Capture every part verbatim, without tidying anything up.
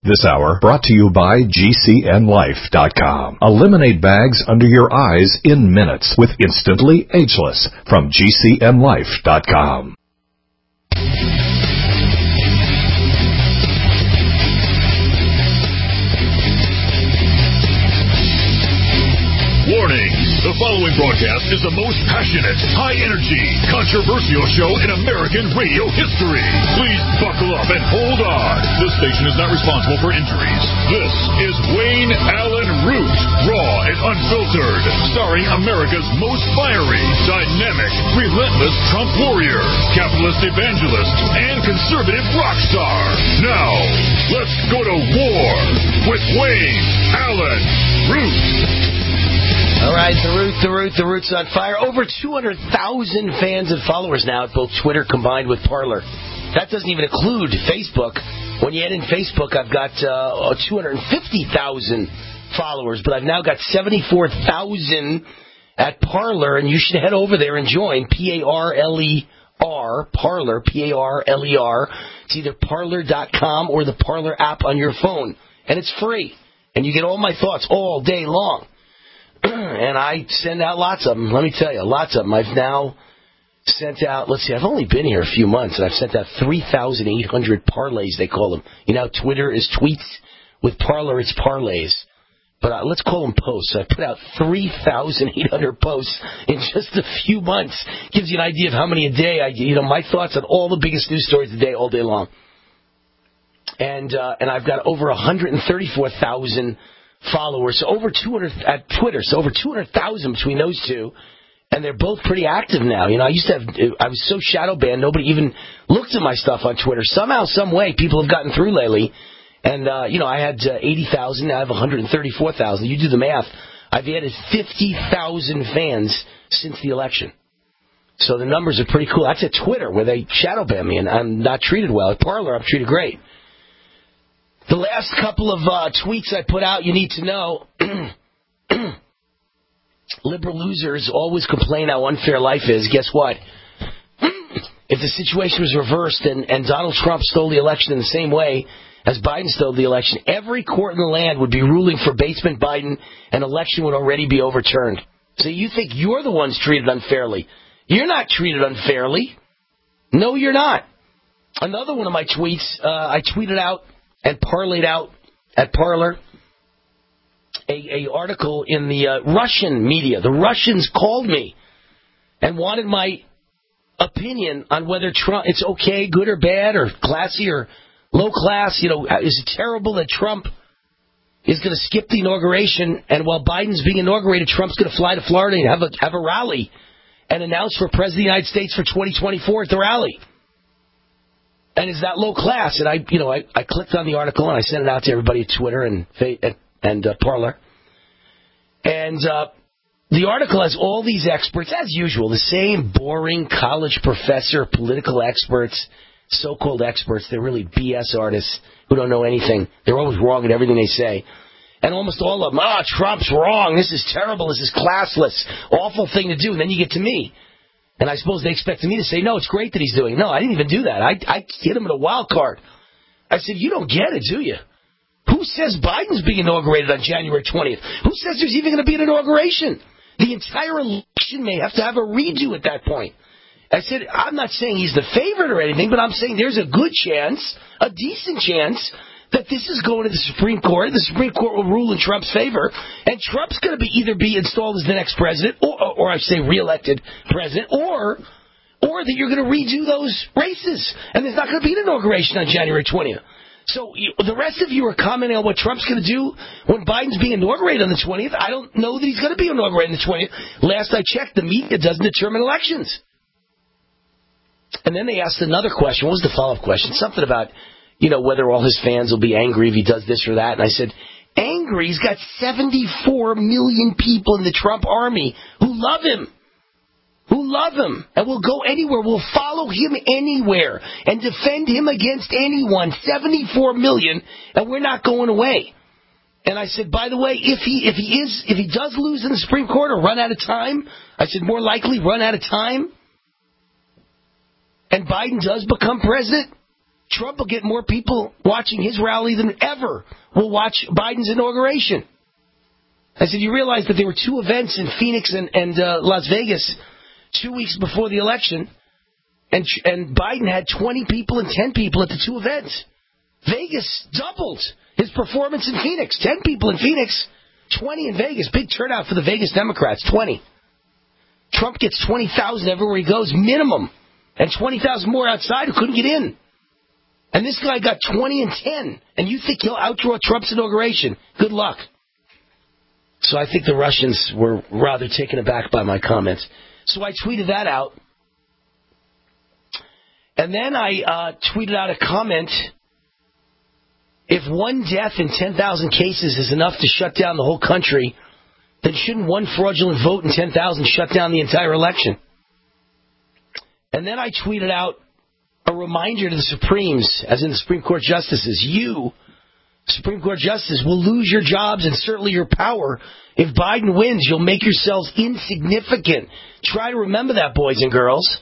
This hour brought to you by G C N Life dot com. Eliminate bags under your eyes in minutes with Instantly Ageless from G C N Life dot com. Warning! The following broadcast is the most passionate, high-energy, controversial show in American radio history. Please buckle up and hold on. This station is not responsible for injuries. This is Wayne Allen Root, raw and unfiltered, starring America's most fiery, dynamic, relentless Trump warrior, capitalist evangelist, and conservative rock star. Now, let's go to war with Wayne Allen Root. All right, the Root, the Root, the Root's on fire. Over two hundred thousand fans and followers now at both Twitter combined with Parler. That doesn't even include Facebook. When you add in Facebook, I've got uh, two hundred fifty thousand followers, but I've now got seventy-four thousand at Parler, and you should head over there and join. P A R L E R, Parler, P A R L E R. It's either Parler dot com or the Parler app on your phone, and it's free. And you get all my thoughts all day long. And I send out lots of them. Let me tell you, lots of them. I've now sent out, let's see, I've only been here a few months, and I've sent out three thousand eight hundred parlays, they call them. You know, Twitter is tweets. With Parler, it's parlays. But uh, let's call them posts. I put out three thousand eight hundred posts in just a few months. Gives you an idea of how many a day I, you know, my thoughts on all the biggest news stories of the day, all day long. And, uh, and I've got over one hundred thirty-four thousand followers, so over two hundred at Twitter, so over two hundred thousand between those two, and they're both pretty active now. You know, I used to have, I was so shadow banned, nobody even looked at my stuff on Twitter. Somehow, some way, people have gotten through lately, and, uh, you know, I had uh, eighty thousand, now I have one hundred thirty-four thousand. You do the math. I've added fifty thousand fans since the election. So the numbers are pretty cool. That's at Twitter, where they shadow ban me, and I'm not treated well. At Parler, I'm treated great. The last couple of uh, tweets I put out, you need to know, liberal losers always complain how unfair life is. Guess what? If the situation was reversed and, and Donald Trump stole the election in the same way as Biden stole the election, every court in the land would be ruling for basement Biden, and election would already be overturned. So you think you're the ones treated unfairly. You're not treated unfairly. No, you're not. Another one of my tweets, uh, I tweeted out and parlayed out at Parler a, a article in the uh, Russian media. The Russians called me and wanted my opinion on whether Trump, it's okay, good or bad, or classy or low class. You know, is it terrible that Trump is going to skip the inauguration, and while Biden's being inaugurated, Trump's going to fly to Florida and have a have a rally and announce for President of the United States for twenty twenty-four at the rally? And is that low class? And I, you know, I, I clicked on the article and I sent it out to everybody at Twitter and and uh, Parler. And uh, the article has all these experts, as usual, the same boring college professor, political experts, so-called experts. They're really B S artists who don't know anything. They're always wrong in everything they say. And almost all of them, ah, oh, Trump's wrong. This is terrible. This is classless. Awful thing to do. And then you get to me. And I suppose they expected me to say, no, it's great that he's doing it. No, I didn't even do that. I, I hit him with a wild card. I said, you don't get it, do you? Who says Biden's being inaugurated on January twentieth? Who says there's even going to be an inauguration? The entire election may have to have a redo at that point. I said, I'm not saying he's the favorite or anything, but I'm saying there's a good chance, a decent chance, that this is going to the Supreme Court. The Supreme Court will rule in Trump's favor, and Trump's going to be either be installed as the next president, or, or, or I say reelected president, or or that you're going to redo those races, and there's not going to be an inauguration on January twentieth. So you, the rest of you are commenting on what Trump's going to do when Biden's being inaugurated on the twentieth. I don't know that he's going to be inaugurated on the twentieth. Last I checked, the media doesn't determine elections. And then they asked another question. What was the follow-up question? Something about, you know, whether all his fans will be angry if he does this or that. And I said, angry? He's got seventy-four million people in the Trump army who love him, who love him, and will go anywhere, will follow him anywhere, and defend him against anyone. seventy-four million, and we're not going away. And I said, by the way, if he if he is if he does lose in the Supreme Court or run out of time, I said, more likely run out of time, and Biden does become president, Trump will get more people watching his rally than ever will watch Biden's inauguration. I said, you realize that there were two events in Phoenix and, and uh, Las Vegas two weeks before the election, and and Biden had twenty people and ten people at the two events. Vegas doubled his performance in Phoenix. ten people in Phoenix, twenty in Vegas. Big turnout for the Vegas Democrats, twenty. Trump gets twenty thousand everywhere he goes, minimum, and twenty thousand more outside who couldn't get in. And this guy got twenty and ten, and you think he'll outdraw Trump's inauguration? Good luck. So I think the Russians were rather taken aback by my comments. So I tweeted that out. And then I uh, tweeted out a comment. If one death in ten thousand cases is enough to shut down the whole country, then shouldn't one fraudulent vote in ten thousand shut down the entire election? And then I tweeted out a reminder to the Supremes, as in the Supreme Court justices, you, Supreme Court justices, will lose your jobs and certainly your power. If Biden wins, you'll make yourselves insignificant. Try to remember that, boys and girls.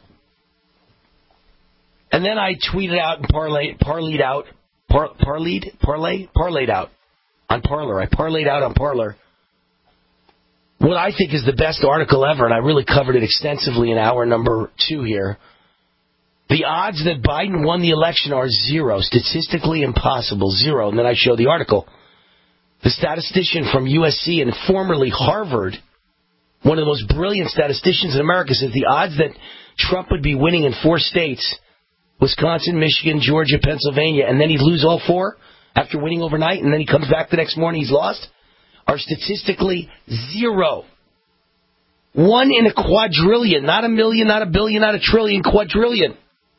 And then I tweeted out and parlayed, parlayed out, par, parlayed, parlay, parlayed out on Parler. I parlayed out on Parler what I think is the best article ever, and I really covered it extensively in hour number two here. The odds that Biden won the election are zero, statistically impossible, zero. And then I show the article. The statistician from U S C and formerly Harvard, one of the most brilliant statisticians in America, says the odds that Trump would be winning in four states, Wisconsin, Michigan, Georgia, Pennsylvania, and then he'd lose all four after winning overnight, and then he comes back the next morning, he's lost, are statistically zero. One in a quadrillion, not a million, not a billion, not a trillion, quadrillion.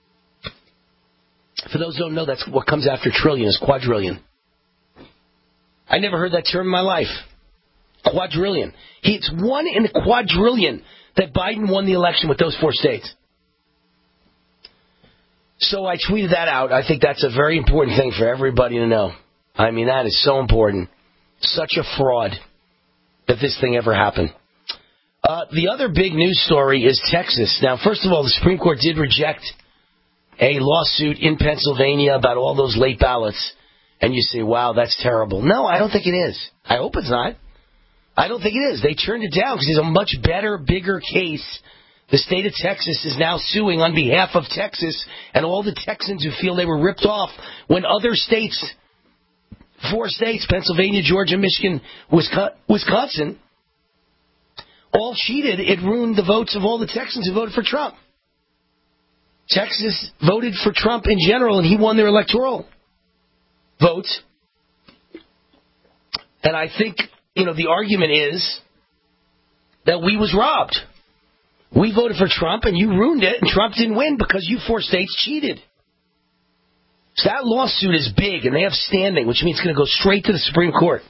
For those who don't know, that's what comes after trillion is quadrillion. I never heard that term in my life. Quadrillion. It's one in a quadrillion that Biden won the election with those four states. So I tweeted that out. I think that's a very important thing for everybody to know. I mean, that is so important. Such a fraud that this thing ever happened. Uh, the other big news story is Texas. Now, first of all, the Supreme Court did reject a lawsuit in Pennsylvania about all those late ballots. And you say, wow, that's terrible. No, I don't think it is. I hope it's not. I don't think it is. They turned it down because it's a much better, bigger case. The state of Texas is now suing on behalf of Texas and all the Texans who feel they were ripped off when other states, four states, Pennsylvania, Georgia, Michigan, Wisconsin, all cheated. It ruined the votes of all the Texans who voted for Trump. Texas voted for Trump in general, and he won their electoral votes. And I think, you know, the argument is that we was robbed. We voted for Trump, and you ruined it, and Trump didn't win because you four states cheated. So that lawsuit is big, and they have standing, which means it's going to go straight to the Supreme Court.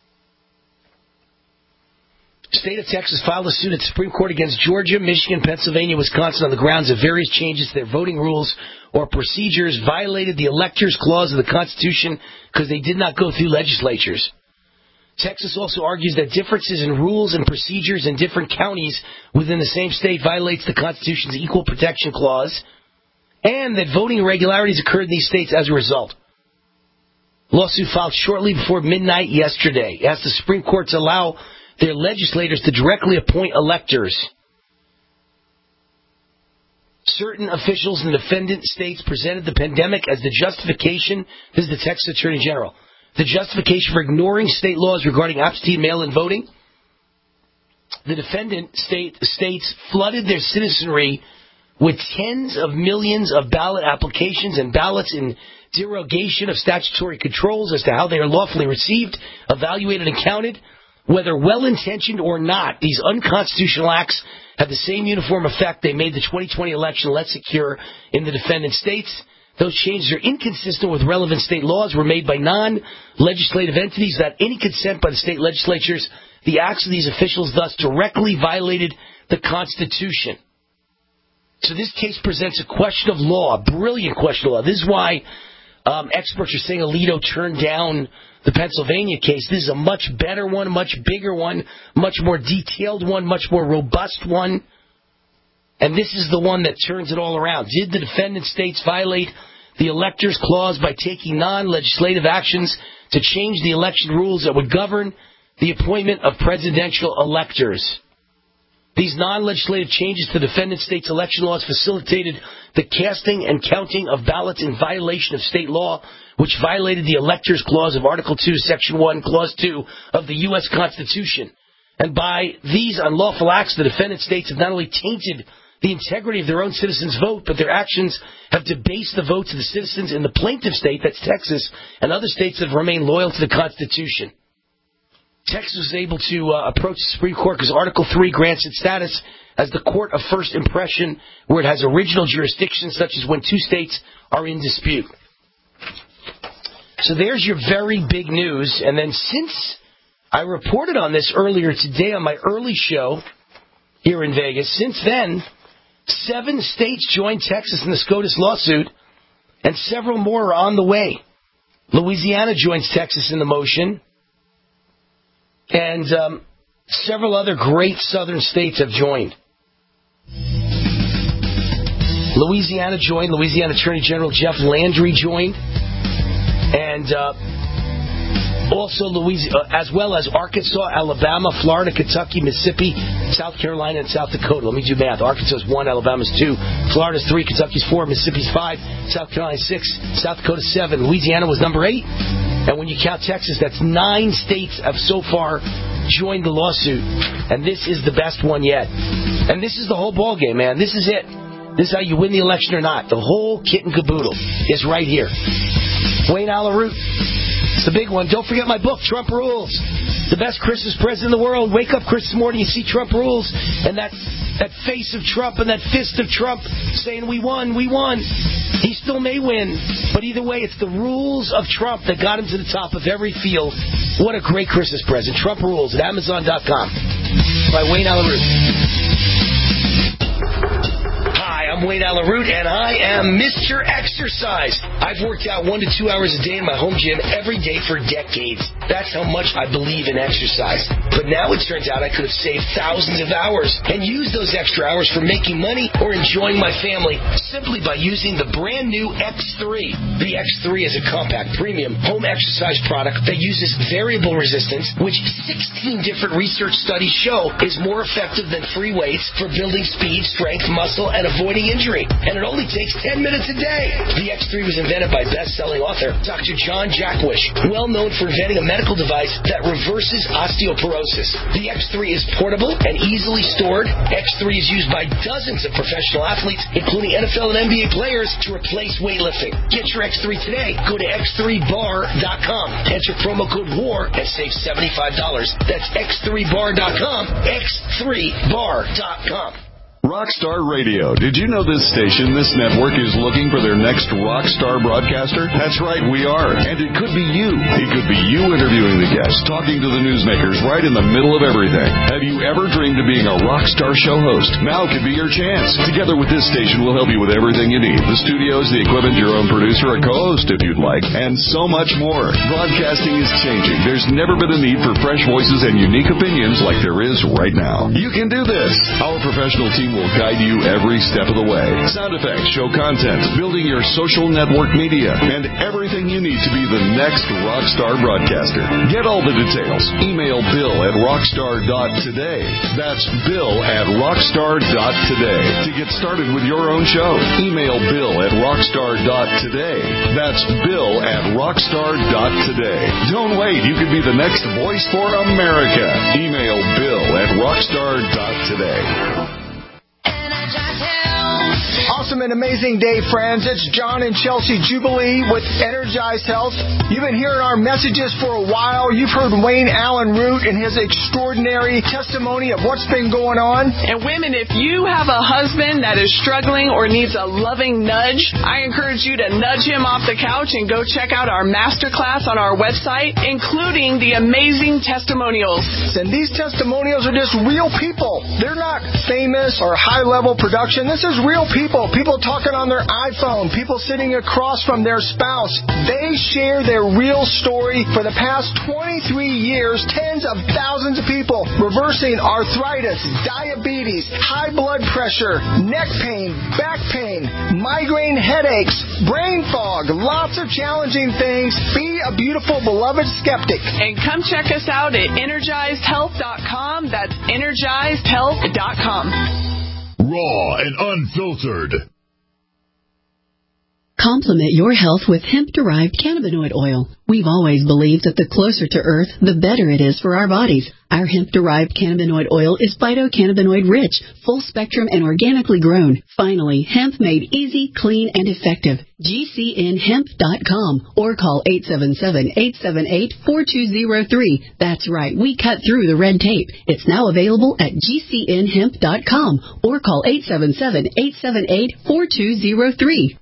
The state of Texas filed a suit at the Supreme Court against Georgia, Michigan, Pennsylvania, Wisconsin on the grounds of various changes to their voting rules or procedures violated the Electors Clause of the Constitution because they did not go through legislatures. Texas also argues that differences in rules and procedures in different counties within the same state violates the Constitution's Equal Protection Clause and that voting irregularities occurred in these states as a result. Lawsuit filed shortly before midnight yesterday asked the Supreme Court to allow their legislators to directly appoint electors. Certain officials in the defendant states presented the pandemic as the justification. This is the Texas Attorney General. The justification for ignoring state laws regarding absentee mail-in voting. The defendant state, states flooded their citizenry with tens of millions of ballot applications and ballots in derogation of statutory controls as to how they are lawfully received, evaluated, and counted. Whether well-intentioned or not, these unconstitutional acts have the same uniform effect. They made the twenty twenty election less secure in the defendant states. Those changes are inconsistent with relevant state laws, were made by non-legislative entities without any consent by the state legislatures. The acts of these officials thus directly violated the Constitution. So this case presents a question of law, a brilliant question of law. This is why um, experts are saying Alito turned down the Pennsylvania case. This is a much better one, a much bigger one, much more detailed one, much more robust one. And this is the one that turns it all around. Did the defendant states violate the electors clause by taking non-legislative actions to change the election rules that would govern the appointment of presidential electors. These non-legislative changes to defendant states' election laws facilitated the casting and counting of ballots in violation of state law, which violated the electors clause of Article two, Section one, Clause two of the U S Constitution. And by these unlawful acts, the defendant states have not only tainted the integrity of their own citizens' vote, but their actions have debased the votes of the citizens in the plaintiff state, that's Texas, and other states that have remained loyal to the Constitution. Texas was able to uh, approach the Supreme Court because Article three grants it status as the court of first impression, where it has original jurisdiction, such as when two states are in dispute. So there's your very big news. And then since I reported on this earlier today on my early show here in Vegas, since then, seven states joined Texas in the SCOTUS lawsuit, and several more are on the way. Louisiana joins Texas in the motion. And um, several other great southern states have joined. Louisiana joined. Louisiana Attorney General Jeff Landry joined. And uh, also Louisiana, as well as Arkansas, Alabama, Florida, Kentucky, Mississippi, South Carolina, and South Dakota. Let me do math. Arkansas is one, Alabama's two, Florida's three, Kentucky's four, Mississippi's five, South Carolina's six, South Dakota's seven. Louisiana was number eight. And when you count Texas, that's nine states have so far joined the lawsuit. And this is the best one yet. And this is the whole ballgame, man. This is it. This is how you win the election or not. The whole kit and caboodle is right here. Wayne Allyn Root. It's the big one. Don't forget my book, Trump Rules. The best Christmas present in the world. Wake up Christmas morning, you see Trump Rules. And that, that face of Trump and that fist of Trump saying, we won, we won. He still may win. But either way, it's the rules of Trump that got him to the top of every field. What a great Christmas present. Trump Rules at Amazon dot com by Wayne Allyn Root. I'm Wayne Allyn Root, and I am Mister Exercise. I've worked out one to two hours a day in my home gym every day for decades. That's how much I believe in exercise. But now it turns out I could have saved thousands of hours and used those extra hours for making money or enjoying my family simply by using the brand new X three. The X three is a compact, premium home exercise product that uses variable resistance, which sixteen different research studies show is more effective than free weights for building speed, strength, muscle, and avoiding injury. And it only takes ten minutes a day. The X three was invented by best-selling author Doctor John Jackwish, well known for inventing a medical device that reverses osteoporosis. The X three is portable and easily stored. X three is used by dozens of professional athletes, including N F L and N B A players, to replace weightlifting. Get your X three today. Go to X three bar dot com. Enter promo code WAR and save seventy-five dollars. That's X three bar dot com. X three bar dot com. Rockstar Radio. Did you know this station, this network, is looking for their next rockstar broadcaster? That's right, we are. And it could be you. It could be you interviewing the guests, talking to the newsmakers right in the middle of everything. Have you ever dreamed of being a rockstar show host? Now could be your chance. Together with this station, we'll help you with everything you need. The studios, the equipment, your own producer, a co-host if you'd like, and so much more. Broadcasting is changing. There's never been a need for fresh voices and unique opinions like there is right now. You can do this. Our professional team will guide you every step of the way. Sound effects, show content, building your social network media, and everything you need to be the next rockstar broadcaster. Get all the details. Email Bill at rockstar dot today. That's Bill at rockstar dot today. To get started with your own show, email Bill at rockstar dot today. That's Bill at rockstar dot today. Don't wait. You could be the next voice for America. Email Bill at rockstar dot today. Awesome and amazing day, friends. It's John and Chelsea Jubilee with Energized Health. You've been hearing our messages for a while. You've heard Wayne Allyn Root and his extraordinary testimony of what's been going on. And women, if you have a husband that is struggling or needs a loving nudge, I encourage you to nudge him off the couch and go check out our masterclass on our website, including the amazing testimonials. And these testimonials are just real people. They're not famous or high-level production. This is real people people, people talking on their iPhone, people sitting across from their spouse. They share their real story. For the past twenty-three years, tens of thousands of people reversing arthritis, diabetes, high blood pressure, neck pain, back pain, migraine headaches, brain fog, lots of challenging things. Be a beautiful, beloved skeptic. And come check us out at energized health dot com. That's energized health dot com. Raw and unfiltered. Complement your health with hemp-derived cannabinoid oil. We've always believed that the closer to Earth, the better it is for our bodies. Our hemp-derived cannabinoid oil is phytocannabinoid-rich, full-spectrum, and organically grown. Finally, hemp made easy, clean, and effective. G C N hemp dot com or call eight seven seven, eight seven eight, four two zero three. That's right, we cut through the red tape. It's now available at G C N hemp dot com or call eight seven seven, eight seven eight, four two zero three.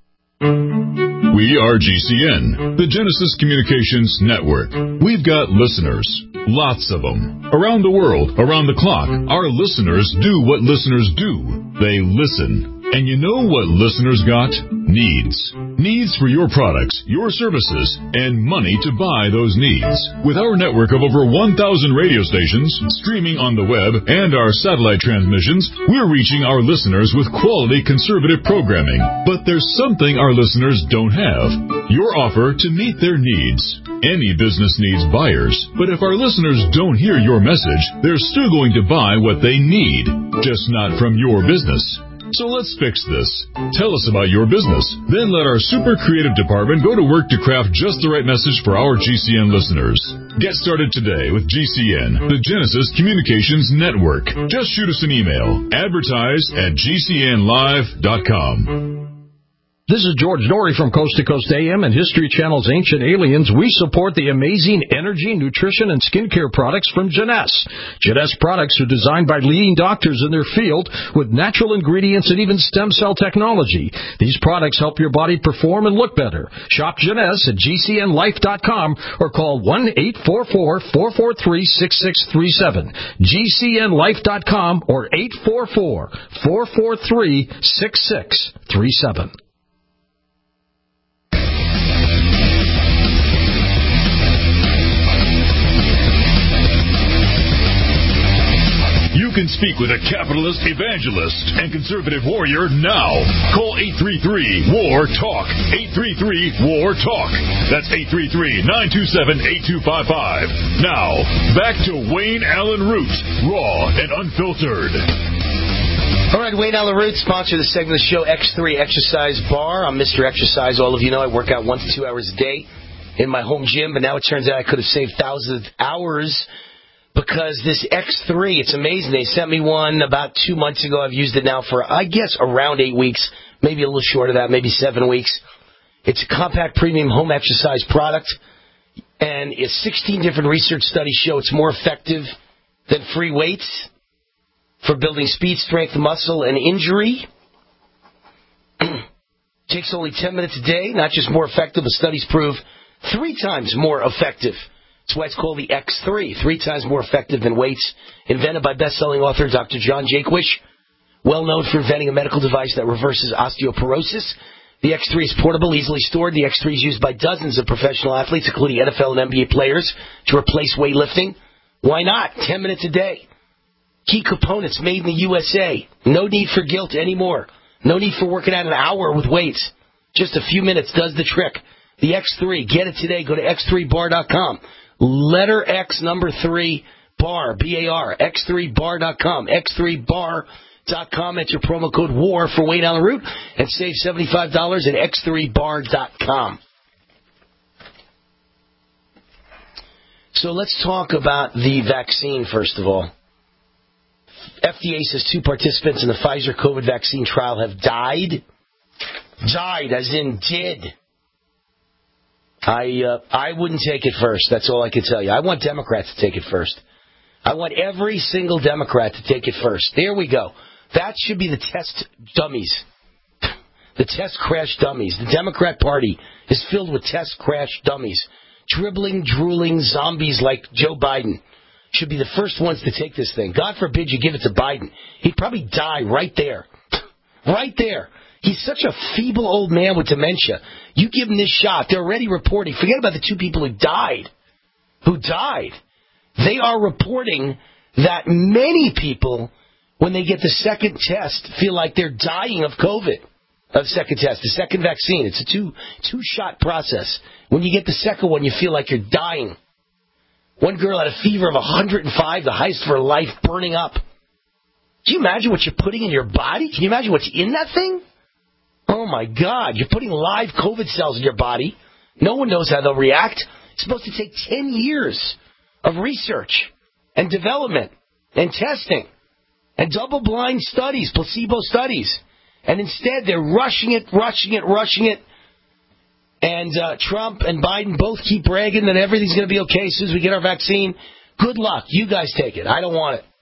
We are G C N, the Genesis Communications Network. We've got listeners, lots of them, around the world, around the clock. Our listeners do what listeners do. They listen. And you know what listeners got? Needs. Needs for your products, your services, and money to buy those needs. With our network of over one thousand radio stations, streaming on the web, and our satellite transmissions, we're reaching our listeners with quality conservative programming. But there's something our listeners don't have. Your offer to meet their needs. Any business needs buyers, but if our listeners don't hear your message, they're still going to buy what they need, just not from your business. So let's fix this. Tell us about your business. Then let our super creative department go to work to craft just the right message for our G C N listeners. Get started today with G C N, the Genesis Communications Network. Just shoot us an email. Advertise at G C N live dot com. This is George Norrie from Coast to Coast A M and History Channel's Ancient Aliens. We support the amazing energy, nutrition, and skincare products from Jeunesse. Jeunesse products are designed by leading doctors in their field with natural ingredients and even stem cell technology. These products help your body perform and look better. Shop Jeunesse at G C N life dot com or call one eight four four, four four three, six six three seven. G C N life dot com or eight four four, four four three, six six three seven. You can speak with a capitalist, evangelist, and conservative warrior now. Call eight three three, W A R, TALK. eight three three, W A R, TALK. That's eight three three, nine two seven, eight two five five. Now, back to Wayne Allen Root, raw and unfiltered. All right, Wayne Allen Root, sponsor of the segment of the show, X three Exercise Bar. I'm Mister Exercise. All of you know I work out one to two hours a day in my home gym, but now it turns out I could have saved thousands of hours because this X three, it's amazing. They sent me one about two months ago. I've used it now for, I guess, around eight weeks, maybe a little short of that, maybe seven weeks. It's a compact premium home exercise product, and it's sixteen different research studies show it's more effective than free weights for building speed, strength, muscle, and injury. Takes only ten minutes a day, not just more effective, but studies prove three times more effective. That's why it's called the X three, three times more effective than weights. Invented by best-selling author Doctor John Jaquish, well known for inventing a medical device that reverses osteoporosis. The X three is portable, easily stored. The X three is used by dozens of professional athletes, including N F L and N B A players, to replace weightlifting. Why not? Ten minutes a day. Key components made in the U S A. No need for guilt anymore. No need for working out an hour with weights. Just a few minutes does the trick. The X three, get it today. Go to x three bar dot com. Letter X, number three, bar, B A R, x three bar dot com, x three bar dot com. Enter promo code WAR for Wayne Allen Root and save seventy-five dollars at x three bar dot com. So let's talk about the vaccine, first of all. F D A says two participants in the Pfizer COVID vaccine trial have died. Died, as in did. I uh, I wouldn't take it first. That's all I can tell you. I want Democrats to take it first. I want every single Democrat to take it first. There we go. That should be the test dummies. The test crash dummies. The Democrat Party is filled with test crash dummies. Dribbling, drooling zombies like Joe Biden should be the first ones to take this thing. God forbid you give it to Biden. He'd probably die right there. Right there. He's such a feeble old man with dementia. You give him this shot, they're already reporting. Forget about the two people who died. Who died. They are reporting that many people, when they get the second test, feel like they're dying of COVID. Of second test, the second vaccine. It's a two two shot process. When you get the second one, you feel like you're dying. One girl had a fever of one hundred five, the highest of her life, burning up. Can you imagine what you're putting in your body? Can you imagine what's in that thing? Oh my God, you're putting live COVID cells in your body. No one knows how they'll react. It's supposed to take ten years of research and development and testing and double-blind studies, placebo studies. And instead, they're rushing it, rushing it, rushing it. And uh, Trump and Biden both keep bragging that everything's going to be okay as soon as we get our vaccine. Good luck. You guys take it. I don't want it.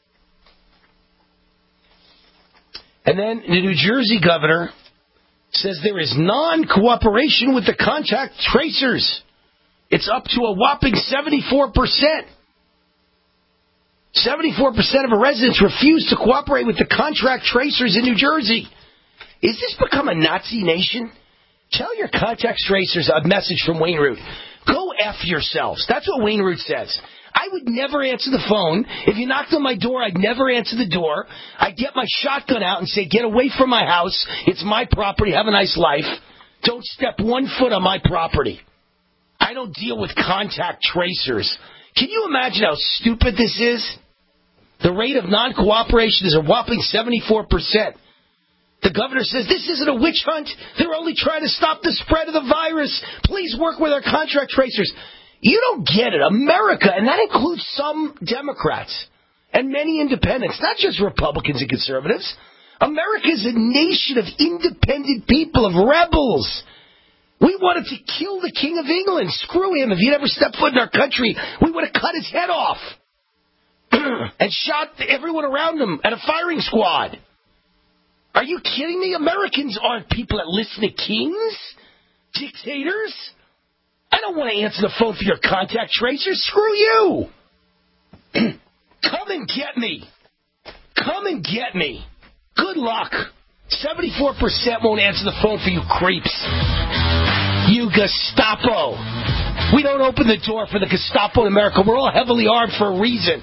And then the New Jersey governor says there is non-cooperation with the contact tracers. It's up to a whopping seventy-four percent. seventy-four percent of residents refuse to cooperate with the contract tracers in New Jersey. Is this become a Nazi nation? Tell your contact tracers a message from Wayne Root. Go F yourselves. That's what Wayne Root says. I would never answer the phone. If you knocked on my door, I'd never answer the door. I'd get my shotgun out and say, get away from my house. It's my property. Have a nice life. Don't step one foot on my property. I don't deal with contact tracers. Can you imagine how stupid this is? The rate of non-cooperation is a whopping seventy-four percent. The governor says, this isn't a witch hunt. They're only trying to stop the spread of the virus. Please work with our contract tracers. You don't get it. America, and that includes some Democrats and many independents, not just Republicans and conservatives. America is a nation of independent people, of rebels. We wanted to kill the King of England. Screw him. If he'd ever stepped foot in our country, we would have cut his head off and shot everyone around him at a firing squad. Are you kidding me? Americans aren't people that listen to kings, dictators. I don't want to answer the phone for your contact tracers. Screw you. Come and get me. Come and get me. Good luck. seventy-four percent won't answer the phone for you creeps. You Gestapo. We don't open the door for the Gestapo in America. We're all heavily armed for a reason.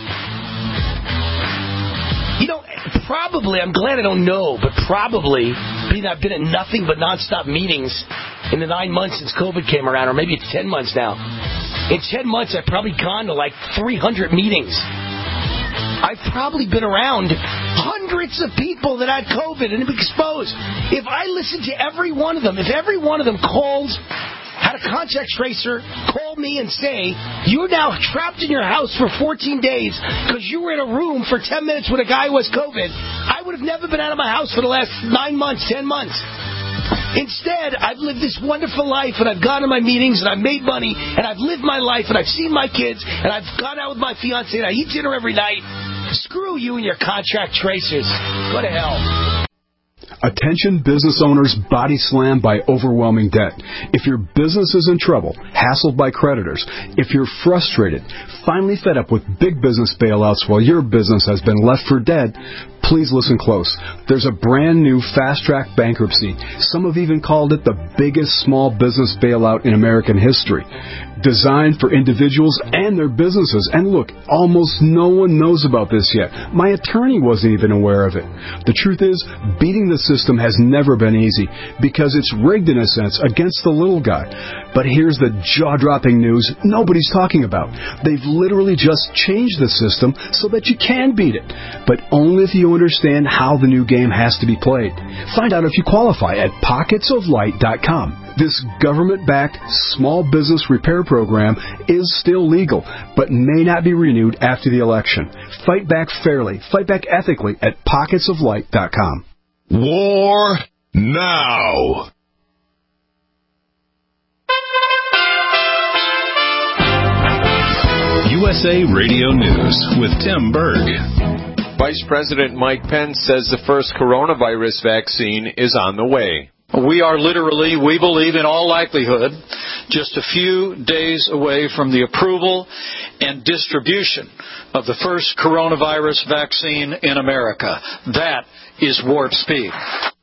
You know, probably, I'm glad I don't know, but probably, being I've been at nothing but nonstop meetings in the nine months since COVID came around, or maybe it's ten months now. In ten months, I've probably gone to like three hundred meetings. I've probably been around hundreds of people that had COVID and been exposed. If I listened to every one of them, if every one of them called, had a contact tracer call me and say, you're now trapped in your house for fourteen days because you were in a room for ten minutes with a guy who has COVID, I would have never been out of my house for the last nine months, ten months. Instead, I've lived this wonderful life, and I've gone to my meetings, and I've made money, and I've lived my life, and I've seen my kids, and I've gone out with my fiancé, and I eat dinner every night. Screw you and your contract tracers. Go to hell. Attention business owners body slammed by overwhelming debt. If your business is in trouble, hassled by creditors, if you're frustrated, finally fed up with big business bailouts while your business has been left for dead, please listen close. There's a brand new fast-track bankruptcy. Some have even called it the biggest small business bailout in American history. Designed for individuals and their businesses. And look, almost no one knows about this yet. My attorney wasn't even aware of it. The truth is, beating the system has never been easy because it's rigged in a sense against the little guy. But here's the jaw-dropping news nobody's talking about. They've literally just changed the system so that you can beat it, but only if you understand how the new game has to be played. Find out if you qualify at pockets of light dot com. This government-backed small business repair program is still legal, but may not be renewed after the election. Fight back fairly, fight back ethically at pockets of light dot com. War now. U S A Radio News with Tim Berg. Vice President Mike Pence says the first coronavirus vaccine is on the way. We are literally, we believe in all likelihood, just a few days away from the approval and distribution of the first coronavirus vaccine in America. That is warp speed.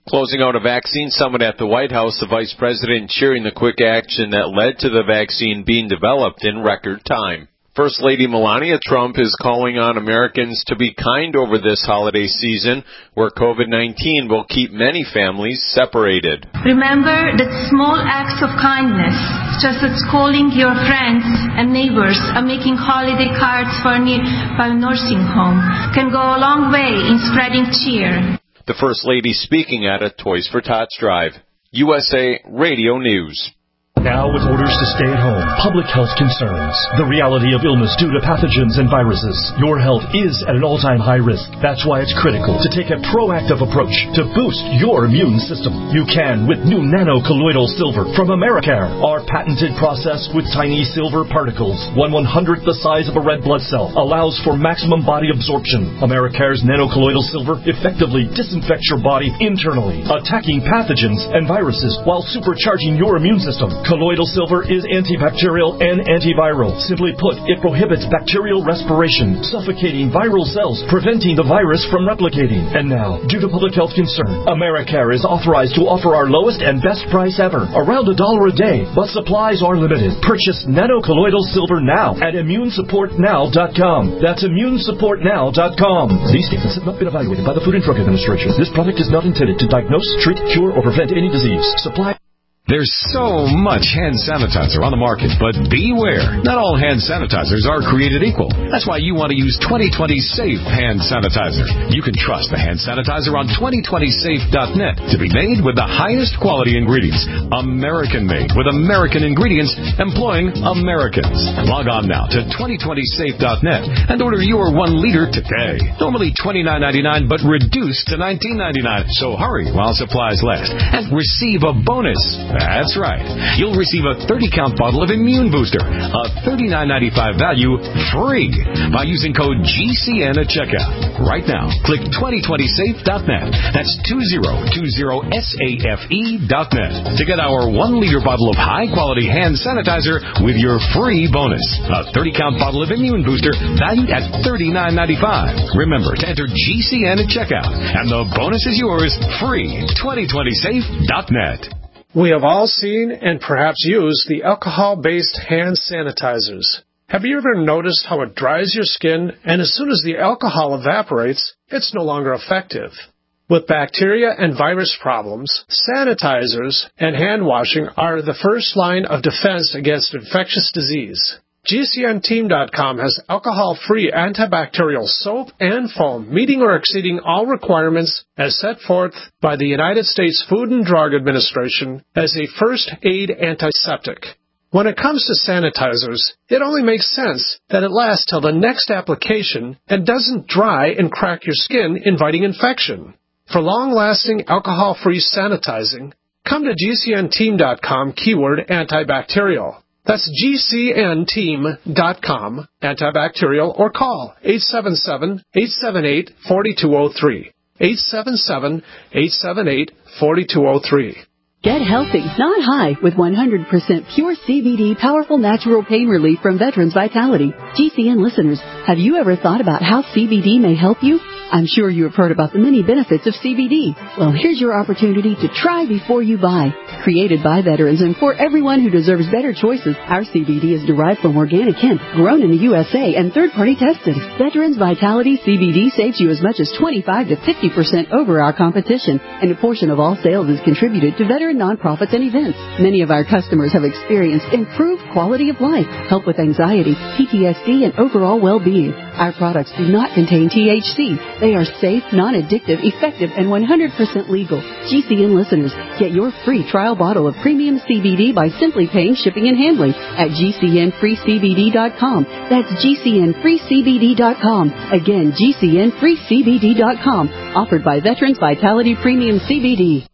Closing out a vaccine summit at the White House, the Vice President cheering the quick action that led to the vaccine being developed in record time. First Lady Melania Trump is calling on Americans to be kind over this holiday season, where COVID nineteen will keep many families separated. Remember that small acts of kindness, just as calling your friends and neighbors and making holiday cards for a nursing home, can go a long way in spreading cheer. The First Lady speaking at a Toys for Tots drive. U S A Radio News. Now with orders to stay at home, public health concerns, the reality of illness due to pathogens and viruses, your health is at an all-time high risk. That's why it's critical to take a proactive approach to boost your immune system. You can with new nano-colloidal silver from Americare. Our patented process with tiny silver particles, one one-hundredth the size of a red blood cell, allows for maximum body absorption. Americare's nano-colloidal silver effectively disinfects your body internally, attacking pathogens and viruses while supercharging your immune system. Colloidal silver is antibacterial and antiviral. Simply put, it prohibits bacterial respiration, suffocating viral cells, preventing the virus from replicating. And now, due to public health concern, Americare is authorized to offer our lowest and best price ever, around a dollar a day, but supplies are limited. Purchase nano-colloidal silver now at immune support now dot com. That's immune support now dot com. These statements have not been evaluated by the Food and Drug Administration. This product is not intended to diagnose, treat, cure, or prevent any disease. Supply... There's so much hand sanitizer on the market, but beware. Not all hand sanitizers are created equal. That's why you want to use twenty twenty Safe Hand Sanitizer. You can trust the hand sanitizer on twenty twenty safe dot net to be made with the highest quality ingredients. American-made with American ingredients, employing Americans. Log on now to twenty twenty safe dot net and order your one liter today. Normally twenty-nine ninety-nine, but reduced to nineteen ninety-nine. So hurry while supplies last and receive a bonus. That's right. You'll receive a thirty count bottle of Immune Booster, a thirty-nine ninety-five value, free by using code G C N at checkout. Right now, click twenty twenty safe dot net. That's two thousand twenty safe dot net to get our one liter bottle of high-quality hand sanitizer with your free bonus. A thirty count bottle of Immune Booster valued at thirty-nine ninety-five. Remember to enter G C N at checkout, and the bonus is yours, free. twenty twenty safe dot net. We have all seen and perhaps used the alcohol-based hand sanitizers. Have you ever noticed how it dries your skin, and as soon as the alcohol evaporates, it's no longer effective? With bacteria and virus problems, sanitizers and hand washing are the first line of defense against infectious disease. G C N team dot com has alcohol-free antibacterial soap and foam, meeting or exceeding all requirements as set forth by the United States Food and Drug Administration as a first-aid antiseptic. When it comes to sanitizers, it only makes sense that it lasts till the next application and doesn't dry and crack your skin, inviting infection. For long-lasting alcohol-free sanitizing, come to G C N team dot com keyword antibacterial. That's G C N team dot com, antibacterial, or call eight seven seven, eight seven eight, four two zero three. eight seven seven, eight seven eight, four two zero three. Get healthy, not high, with one hundred percent pure C B D powerful natural pain relief from Veterans Vitality. G C N listeners, have you ever thought about how C B D may help you? I'm sure you have heard about the many benefits of C B D. Well, here's your opportunity to try before you buy. Created by veterans and for everyone who deserves better choices, our C B D is derived from organic hemp, grown in the U S A and third-party tested. Veterans Vitality C B D saves you as much as twenty-five to fifty percent over our competition, and a portion of all sales is contributed to veteran nonprofits and events. Many of our customers have experienced improved quality of life, help with anxiety, P T S D, and overall well-being. Our products do not contain T H C. They are safe, non-addictive, effective, and one hundred percent legal. G C N listeners, get your free trial bottle of premium C B D by simply paying shipping and handling at G C N free C B D dot com. That's G C N free C B D dot com. Again, G C N free C B D dot com. Offered by Veterans Vitality Premium C B D.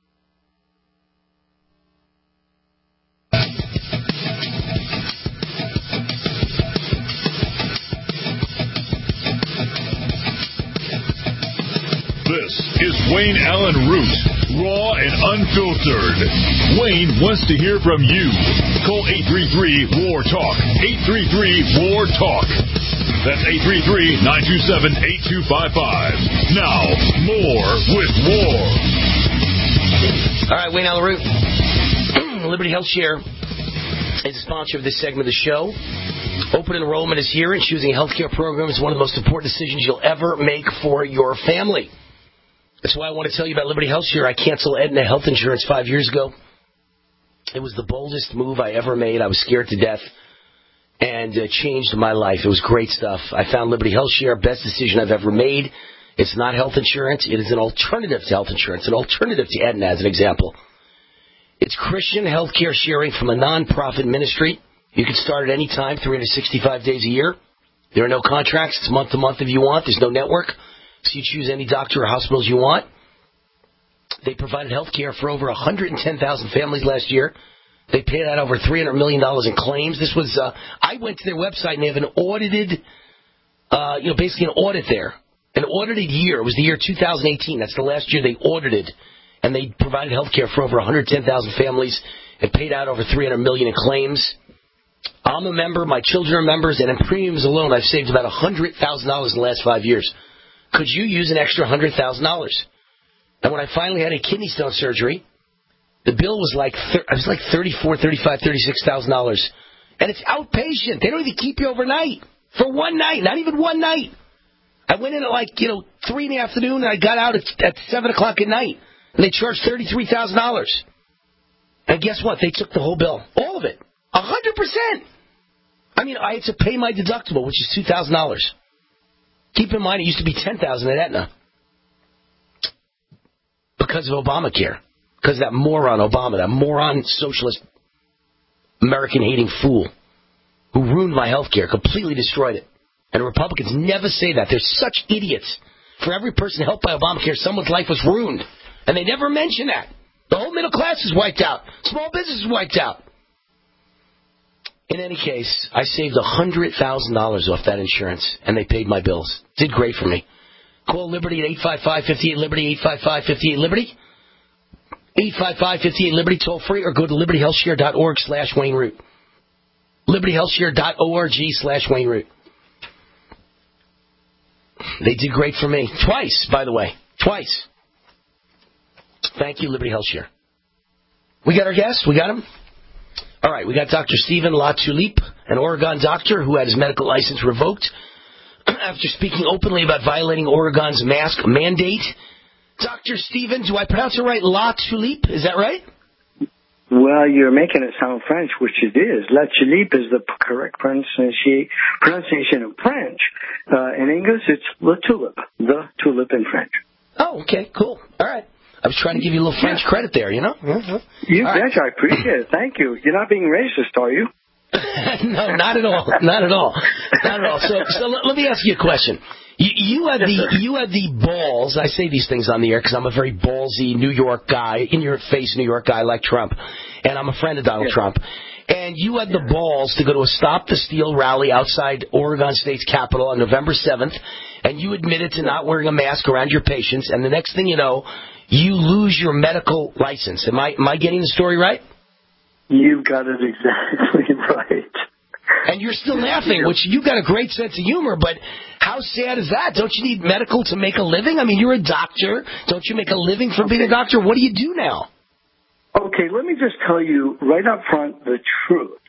This is Wayne Allen Root, raw and unfiltered. Wayne wants to hear from you. Call eight three three, W A R, TALK. eight three three, W A R, TALK. That's eight three three, nine two seven, eight two five five. Now, more with W A R. All right, Wayne Allen Root. Liberty Health Share is a sponsor of this segment of the show. Open enrollment is here, and choosing a health care program is one of the most important decisions you'll ever make for your family. That's why I want to tell you about Liberty Health Share. I canceled Aetna Health Insurance five years ago. It was the boldest move I ever made. I was scared to death, and it changed my life. It was great stuff. I found Liberty Health Share, best decision I've ever made. It's not health insurance. It is an alternative to health insurance, an alternative to Aetna, as an example. It's Christian health care sharing from a nonprofit ministry. You can start at any time, three hundred sixty-five days a year. There are no contracts. It's month to month if you want. There's no network, so you choose any doctor or hospitals you want. They provided health care for over one hundred ten thousand families last year. They paid out over three hundred million dollars in claims. This was, uh, I went to their website and they have an audited, uh, you know, basically an audit there. An audited year. It was the year two thousand eighteen. That's the last year they audited. And they provided health care for over one hundred ten thousand families and paid out over three hundred million dollars in claims. I'm a member. My children are members. And in premiums alone, I've saved about one hundred thousand dollars in the last five years. Could you use an extra one hundred thousand dollars? And when I finally had a kidney stone surgery, the bill was like, it was like thirty-four, thirty-five, thirty-six thousand dollars. And it's outpatient. They don't even keep you overnight. For one night. Not even one night. I went in at like, you know, three in the afternoon, and I got out at, at seven o'clock at night. And they charged thirty-three thousand dollars. And guess what? They took the whole bill. All of it. A hundred percent. I mean, I had to pay my deductible, which is two thousand dollars. Keep in mind, it used to be ten thousand dollars at Aetna. Because of Obamacare. Because of that moron Obama, that moron socialist American-hating fool who ruined my health care, completely destroyed it. And Republicans never say that. They're such idiots. For every person helped by Obamacare, someone's life was ruined. And they never mention that. The whole middle class is wiped out. Small business is wiped out. In any case, I saved one hundred thousand dollars off that insurance, and they paid my bills. Did great for me. Call Liberty at eight five five, five eight Liberty, eight five five, five eight Liberty. eight five five, five eight Liberty, toll free, or go to liberty health share dot org slash Wayne Root. liberty health share dot org slash Wayne Root. They did great for me. Twice, by the way. Twice. Thank you, Liberty Health Share. We got our guest? We got him? All right, we got Doctor Stephen LaTulippe, an Oregon doctor who had his medical license revoked after speaking openly about violating Oregon's mask mandate. Doctor Stephen, do I pronounce it right? LaTulippe, is that right? Well, you're making it sound French, which it is. La Tulipe is the correct pronunciation of French. Uh, in English, it's the tulip, the tulip in French. Oh, okay, cool. All right. I was trying to give you a little French credit there, you know? Mm-hmm. You betcha. Right. I appreciate it. Thank you. You're not being racist, are you? No, not at all. Not at all. Not at all. So, so let, let me ask you a question. You, you had yes, the sir. you had the balls. I say these things on the air because I'm a very ballsy New York guy, in your face New York guy like Trump, and I'm a friend of Donald yes. Trump. And you had the balls to go to a Stop the Steal rally outside Oregon State's Capitol on November seventh, and you admitted to not wearing a mask around your patients. And the next thing you know, you lose your medical license. Am I am I getting the story right? You've got it exactly right. And you're still laughing, which you've got a great sense of humor, but how sad is that? Don't you need medical to make a living? I mean, you're a doctor. Don't you make a living from okay. being a doctor? What do you do now? Okay, let me just tell you right up front the truth.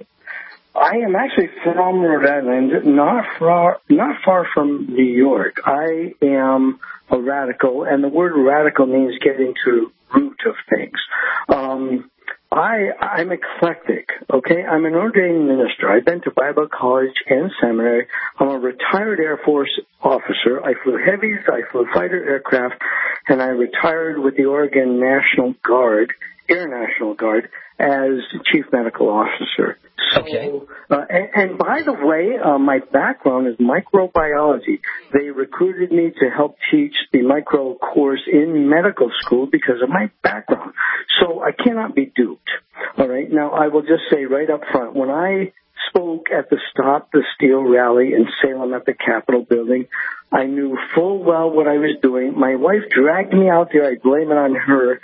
I am actually from Rhode Island, not far, not far from New York. I am a radical, and the word radical means getting to the root of things. Um, I, I'm eclectic, okay? I'm an ordained minister. I've been to Bible college and seminary. I'm a retired Air Force officer. I flew heavies, I flew fighter aircraft, and I retired with the Oregon National Guard, Air National Guard, as Chief Medical Officer. So, okay. Uh, and, and by the way, uh, my background is microbiology. They recruited me to help teach the micro course in medical school because of my background. So I cannot be duped. All right. Now, I will just say right up front, when I spoke at the Stop the Steal rally in Salem at the Capitol building, I knew full well what I was doing. My wife dragged me out there. I blame it on her.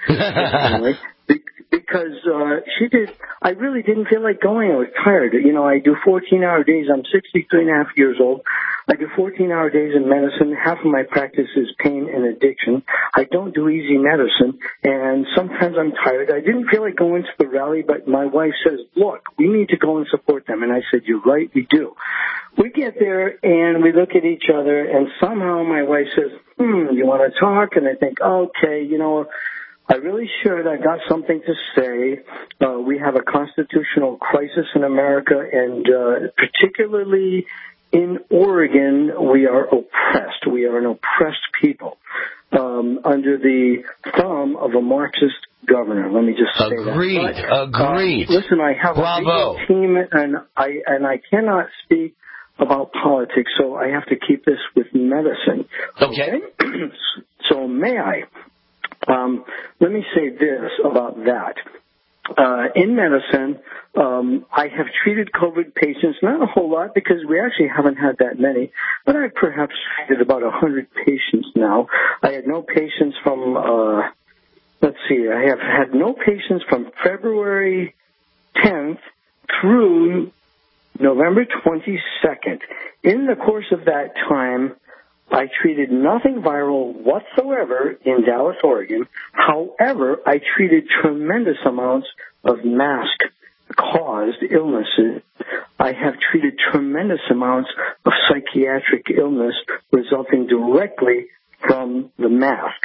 Because uh, she did, I really didn't feel like going. I was tired. You know, I do fourteen-hour days. I'm sixty-three and a half years old. I do fourteen-hour days in medicine. Half of my practice is pain and addiction. I don't do easy medicine, and sometimes I'm tired. I didn't feel like going to the rally, but my wife says, look, we need to go and support them. And I said, you're right, we do. We get there, and we look at each other, and somehow my wife says, hmm, you want to talk? And I think, okay, you know, I really should. I got something to say. Uh, we have a constitutional crisis in America, and uh, particularly in Oregon, we are oppressed. We are an oppressed people um, under the thumb of a Marxist governor. Let me just say Agreed. that. But, Agreed. Uh, listen, I have Bravo. a big team, and I and I cannot speak about politics, so I have to keep this with medicine. Okay. okay? So may I? Um, let me say this about that. Uh, in medicine, um, I have treated COVID patients, not a whole lot because we actually haven't had that many, but I've perhaps treated about one hundred patients now. I had no patients from, uh, let's see, I have had no patients from February tenth through November twenty-second. In the course of that time, I treated nothing viral whatsoever in Dallas, Oregon. However, I treated tremendous amounts of mask-caused illnesses. I have treated tremendous amounts of psychiatric illness resulting directly from the mask.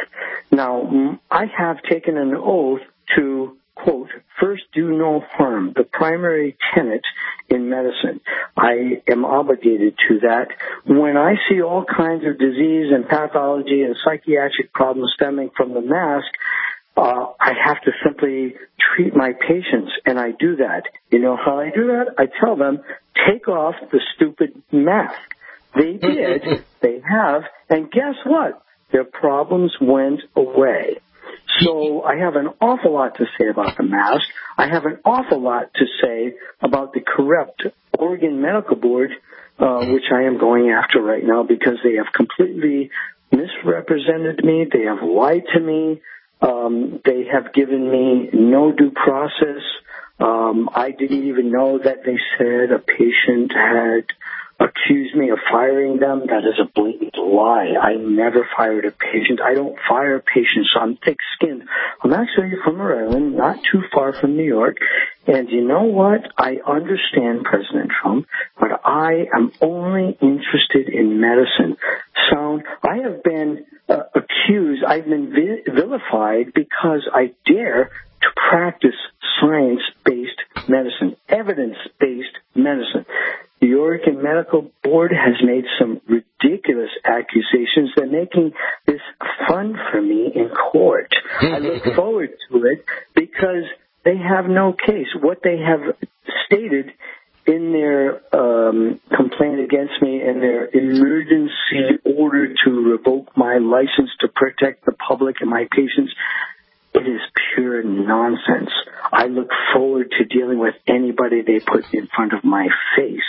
Now, I have taken an oath to, quote, first do no harm, the primary tenet in medicine. I am obligated to that. When I see all kinds of disease and pathology and psychiatric problems stemming from the mask, uh, I have to simply treat my patients, and I do that. You know how I do that? I tell them, take off the stupid mask. They did, they have, and guess what? Their problems went away. So I have an awful lot to say about the mask. I have an awful lot to say about the corrupt Oregon Medical Board, uh, which I am going after right now because they have completely misrepresented me. They have lied to me. Um, they have given me no due process. Um, I didn't even know that they said a patient had accused me of firing them. That is a blatant lie. I never fired a patient. I don't fire patients. I'm thick-skinned. I'm actually from Rhode Island, not too far from New York. And you know what? I understand President Trump, but I am only interested in medicine. So I have been uh, accused, I've been vi- vilified because I dare to practice science-based medicine, evidence-based medicine. The Oregon Medical Board has made some ridiculous accusations. They're making this fun for me in court. I look forward to it because they have no case. What they have stated in their um, complaint against me and their emergency order to revoke my license to protect the public and my patients, it is pure nonsense. I look forward to dealing with anybody they put in front of my face.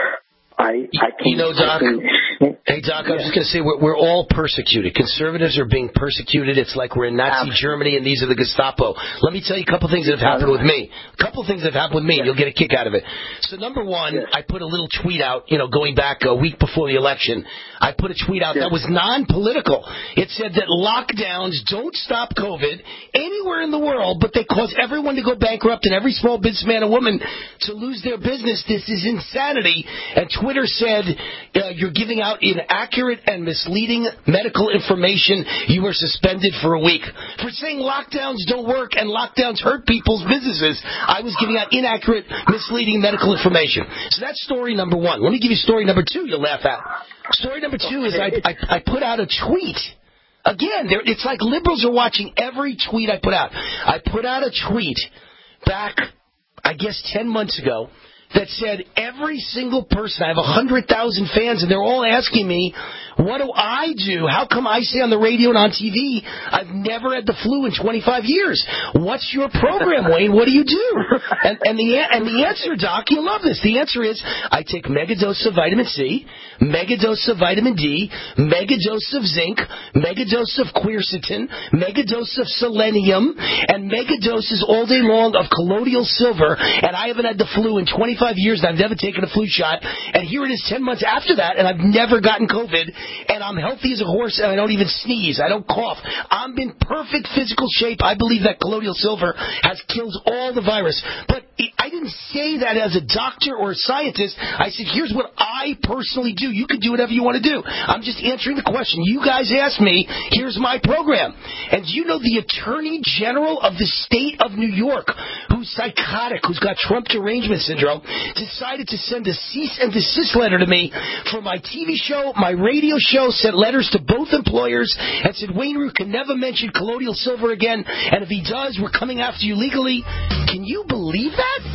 I, I can, you know, Doc. Can, hey, Doc. I was just going to say we're, we're all persecuted. Conservatives are being persecuted. It's like we're in Nazi Absolutely. Germany, and these are the Gestapo. Let me tell you a couple things that have happened with me. A couple things that have happened with me. Yes. You'll get a kick out of it. So, number one, yes. I put a little tweet out. You know, going back a week before the election, I put a tweet out yes. that was non-political. It said that lockdowns don't stop COVID anywhere in the world, but they cause everyone to go bankrupt and every small businessman and woman to lose their business. This is insanity. And Twitter said uh, you're giving out inaccurate and misleading medical information. You are suspended for a week. For saying lockdowns don't work and lockdowns hurt people's businesses, I was giving out inaccurate, misleading medical information. So that's story number one. Let me give you story number two you'll laugh at. Story number two is I, I, I put out a tweet. Again, it's like liberals are watching every tweet I put out. I put out a tweet back, I guess, ten months ago that said every single person, I have one hundred thousand fans, and they're all asking me, What do I do? How come I say on the radio and on T V, I've never had the flu in twenty-five years? What's your program, Wayne? What do you do? And, and, the, and the answer, Doc, you'll love this. The answer is I take megadose of vitamin C, megadose of vitamin D, megadose of zinc, megadose of quercetin, megadose of selenium, and megadoses all day long of colloidal silver, and I haven't had the flu in twenty-five years, and I've never taken a flu shot, and here it is ten months after that, and I've never gotten COVID, and I'm healthy as a horse, and I don't even sneeze. I don't cough. I'm in perfect physical shape. I believe that colloidal silver has kills all the virus. But I didn't say that as a doctor or a scientist. I said, here's what I personally do. You can do whatever you want to do. I'm just answering the question. You guys asked me. Here's my program. And you know the Attorney General of the state of New York, who's psychotic, who's got Trump derangement syndrome, decided to send a cease and desist letter to me for my T V show, my radio show, sent letters to both employers and said, Wayne Root can never mention colloidal silver again, and if he does, we're coming after you legally. Can you believe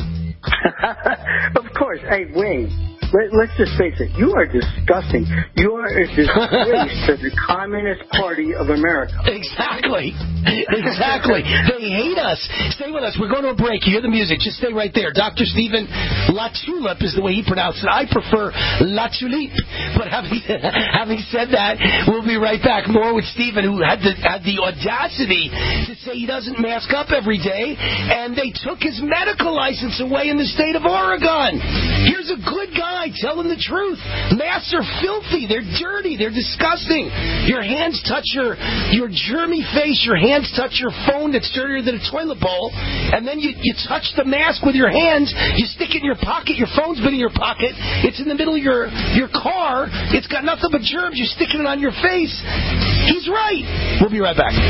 that? Of course. Hey, Wayne. Let, let's just face it. You are disgusting. You are a disgrace to the Communist Party of America. Exactly. Exactly. They hate us. Stay with us. We're going to a break. You hear the music. Just stay right there. Doctor Stephen Latulip is the way he pronounced it. I prefer Latulip. But having, having said that, we'll be right back. More with Stephen, who had the, had the audacity to say he doesn't mask up every day, and they took his medical license away in the state of Oregon. Here's a good guy telling the truth. Masks are filthy. They're dirty. They're disgusting. Your hands touch your your germy face. Your hands touch your phone that's dirtier than a toilet bowl. And then you, you touch the mask with your hands. You stick it in your pocket. Your phone's been in your pocket. It's in the middle of your, your car. It's got nothing but germs. You're sticking it on your face. He's right. We'll be right back.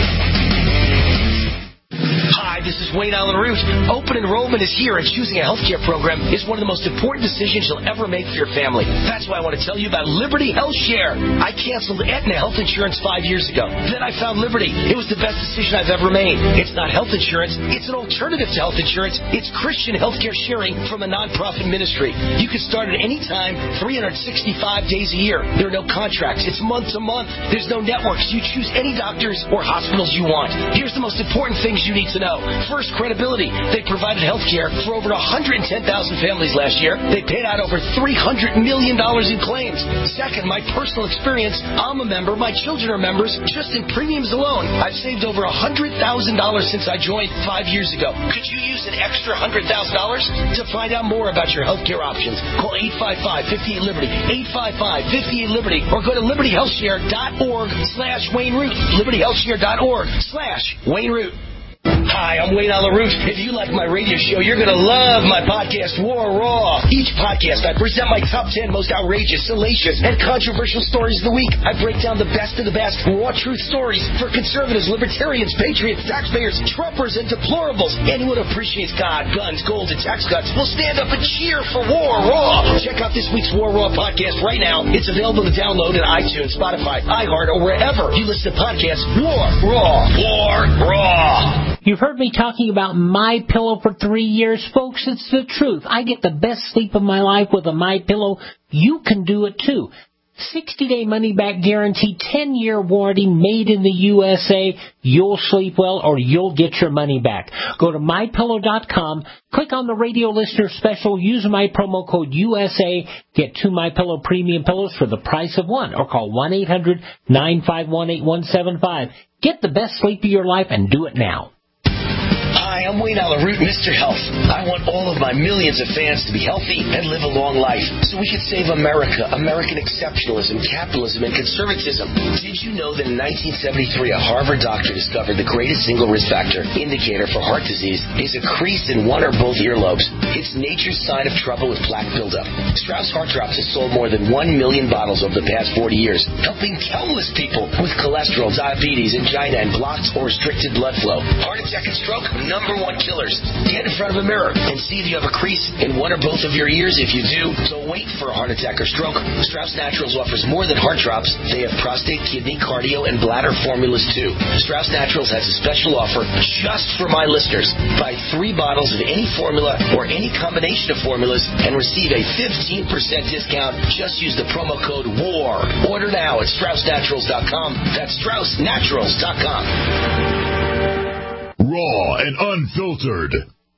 Hi, this is Wayne Allen Root. Open enrollment is here, and choosing a healthcare program is one of the most important decisions you'll ever make for your family. That's why I want to tell you about Liberty Health Share. I canceled Aetna health insurance five years ago. Then I found Liberty. It was the best decision I've ever made. It's not health insurance. It's an alternative to health insurance. It's Christian healthcare sharing from a nonprofit ministry. You can start at any time, three hundred sixty-five days a year. There are no contracts. It's month to month. There's no networks. You choose any doctors or hospitals you want. Here's the most important things you need to know. First, credibility. They provided health care for over one hundred ten thousand families last year. They paid out over three hundred million dollars in claims. Second, my personal experience. I'm a member. My children are members. Just in premiums alone, I've saved over one hundred thousand dollars since I joined five years ago. Could you use an extra one hundred thousand dollars? To find out more about your health care options, call eight five five, five eight, Liberty, eight five five, five eight, Liberty, or go to liberty health share dot org slash Wayne Root, liberty health share dot org slash Wayne Root. Hi, I'm Wayne Allen Root. If you like my radio show, you're going to love my podcast, War Raw. Each podcast, I present my top ten most outrageous, salacious, and controversial stories of the week. I break down the best of the best raw truth stories for conservatives, libertarians, patriots, taxpayers, Trumpers, and deplorables. Anyone who appreciates God, guns, gold, and tax cuts will stand up and cheer for War Raw. Check out this week's War Raw podcast right now. It's available to download on iTunes, Spotify, iHeart, or wherever you listen to podcasts. War Raw. War Raw. You've heard me talking about MyPillow for three years, folks. It's the truth. I get the best sleep of my life with a MyPillow. You can do it too. sixty-day money-back guarantee, ten-year warranty, made in the U S A. You'll sleep well or you'll get your money back. Go to my pillow dot com, click on the radio listener special, use my promo code U S A, get two MyPillow premium pillows for the price of one, or call one eight hundred, nine five one, eight one seven five. Get the best sleep of your life and do it now. Hi, I'm Wayne Allen Root, Mister Health. I want all of my millions of fans to be healthy and live a long life so we can save America, American exceptionalism, capitalism, and conservatism. Did you know that in nineteen seventy-three, a Harvard doctor discovered the greatest single risk factor indicator for heart disease is a crease in one or both earlobes? It's nature's sign of trouble with plaque buildup. Strauss Heart Drops has sold more than one million bottles over the past forty years, helping countless people with cholesterol, diabetes, angina, and blocked or restricted blood flow. Heart attack and stroke, number number one killers. Get in front of a mirror and see if you have a crease in one or both of your ears. If you do, don't wait for a heart attack or stroke. Strauss Naturals offers more than heart drops. They have prostate, kidney, cardio, and bladder formulas too. Strauss Naturals has a special offer just for my listeners. Buy three bottles of any formula or any combination of formulas and receive a fifteen percent discount. Just use the promo code WAR. Order now at Strauss Naturals dot com. That's Strauss Naturals dot com. Raw and unfiltered.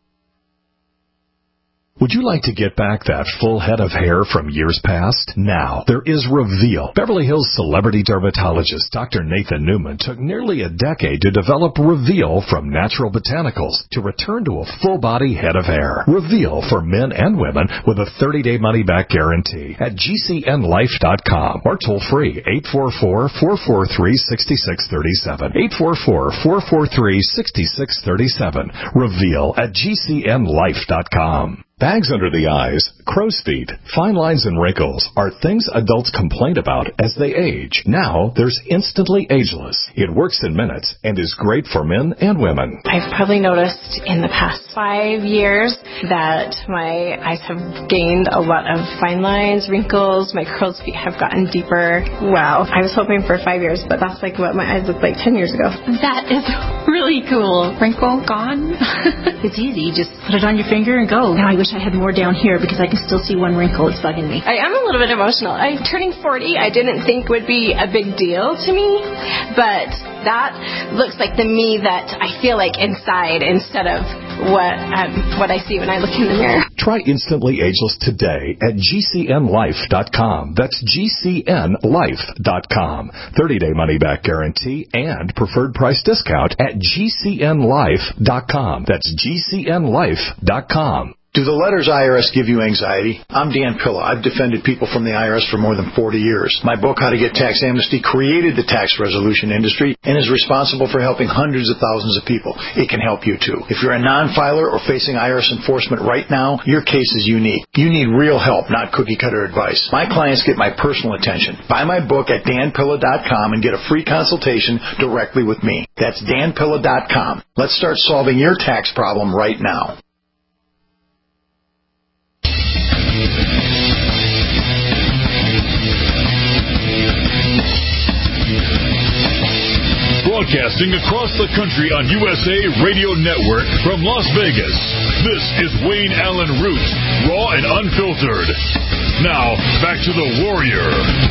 Would you like to get back that full head of hair from years past? Now, there is Reveal. Beverly Hills celebrity dermatologist Doctor Nathan Newman took nearly a decade to develop Reveal from natural botanicals to return to a full-body head of hair. Reveal for men and women with a thirty-day money-back guarantee at G C N life dot com or toll-free eight four four, four four three, six six three seven. eight four four, four four three, six six three seven. Reveal at G C N life dot com. Bags under the eyes, crow's feet, fine lines and wrinkles are things adults complain about as they age. Now, there's Instantly Ageless. It works in minutes and is great for men and women. I've probably noticed in the past five years that my eyes have gained a lot of fine lines, wrinkles, my crow's feet have gotten deeper. Wow. I was hoping for five years, but that's like what my eyes looked like ten years ago. That is really cool. Wrinkle gone. It's easy. You just put it on your finger and go. Now I wish I had more down here because I can still see one wrinkle. It's bugging me. I am a little bit emotional. I turning forty, I didn't think would be a big deal to me, but that looks like the me that I feel like inside instead of what um, what I see when I look in the mirror. Try Instantly Ageless today at G C N life dot com. That's G C N life dot com. thirty-day money-back guarantee and preferred price discount at G C N life dot com. That's G C N life dot com. Do the letters I R S give you anxiety? I'm Dan Pilla. I've defended people from the I R S for more than forty years. My book, How to Get Tax Amnesty, created the tax resolution industry and is responsible for helping hundreds of thousands of people. It can help you too. If you're a non-filer or facing I R S enforcement right now, your case is unique. You need real help, not cookie-cutter advice. My clients get my personal attention. Buy my book at Dan Pilla dot com and get a free consultation directly with me. That's Dan Pilla dot com. Let's start solving your tax problem right now. Broadcasting across the country on U S A Radio Network from Las Vegas, this is Wayne Allen Root, raw and unfiltered. Now, back to the Warrior.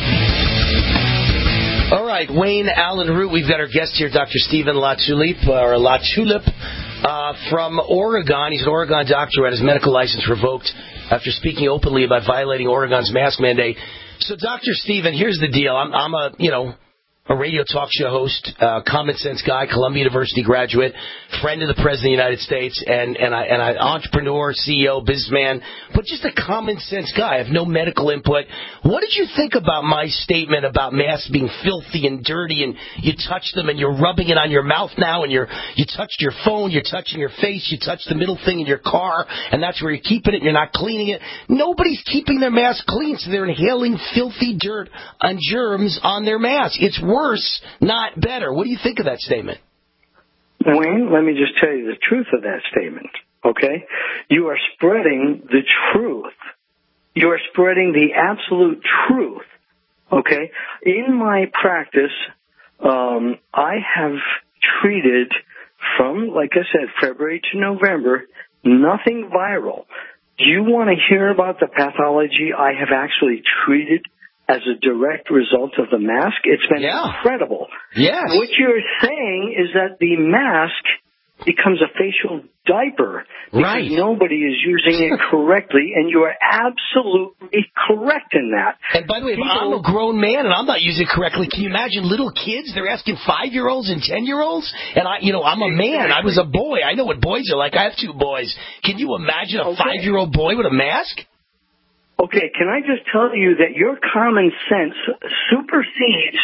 All right, Wayne Allen Root. We've got our guest here, Doctor Stephen LaTulippe, or LaTulippe, uh, from Oregon. He's an Oregon doctor, had his medical license revoked after speaking openly about violating Oregon's mask mandate. So, Doctor Stephen, here's the deal. I'm, I'm a, you know, a radio talk show host, uh, common sense guy, Columbia University graduate, friend of the President of the United States, and, and I, and I, entrepreneur, C E O, businessman, but just a common sense guy. I have no medical input. What did you think about my statement about masks being filthy and dirty, and you touch them and you're rubbing it on your mouth now, and you're, you touched your phone, you're touching your face, you touch the middle thing in your car, and that's where you're keeping it and you're not cleaning it. Nobody's keeping their mask clean, so they're inhaling filthy dirt and germs on their mask. It's worse, not better. What do you think of that statement? Wayne, let me just tell you the truth of that statement, okay? You are spreading the truth. You are spreading the absolute truth, okay? In my practice, um, I have treated from, like I said, February to November, nothing viral. Do you want to hear about the pathology I have actually treated as a direct result of the mask? It's been yeah. incredible. Yes. What you're saying is that the mask becomes a facial diaper because right. nobody is using it correctly, and you are absolutely correct in that. And by the way, People, if I'm a grown man and I'm not using it correctly, can you imagine little kids? They're asking five-year-olds and ten-year-olds? And, I, you know, I'm a man. I was a boy. I know what boys are like. I have two boys. Can you imagine a okay. five-year-old boy with a mask? Okay, can I just tell you that your common sense supersedes